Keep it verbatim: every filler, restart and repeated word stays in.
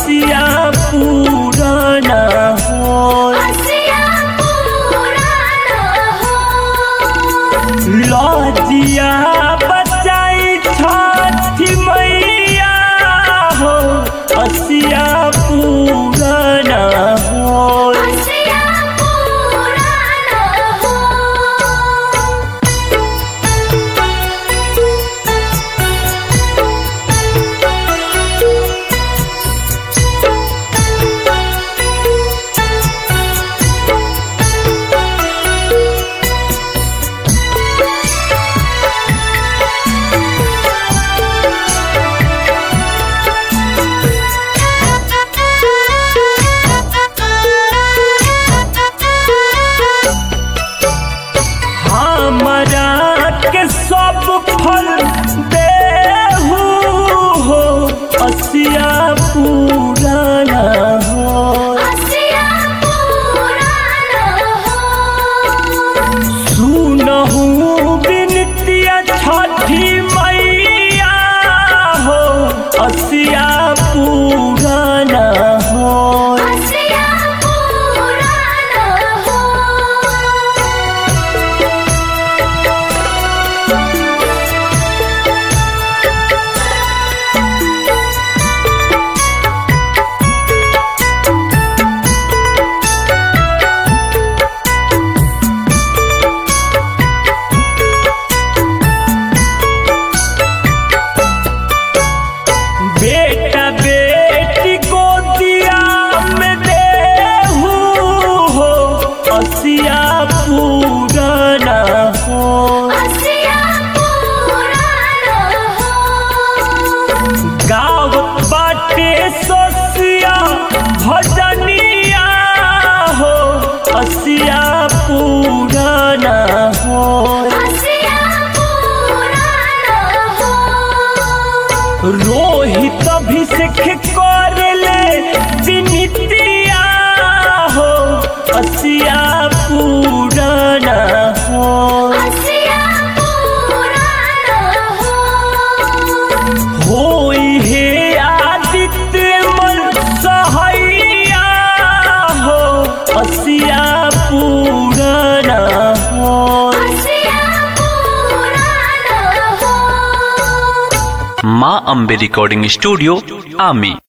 असिया पुराना हो लजिया बचाई छठी मैया हो असिया पुराना हो सब फल देहु हो असिया पुराना हो सुनहु बिनतिया छठी मैया हो असिया पुराना हो बेटा बेटी को दिया में देहु हो असिया पुराना हो गावत बाटे सोसिया भजनिया हो असिया पुराना हो रोहित अभिषेक करले विनितिया हो असिया पुराना हो होई हे आदित्य मन सहैया हो असिया पुराना हो माँ अम्बे रिकॉर्डिंग स्टूडियो आमी।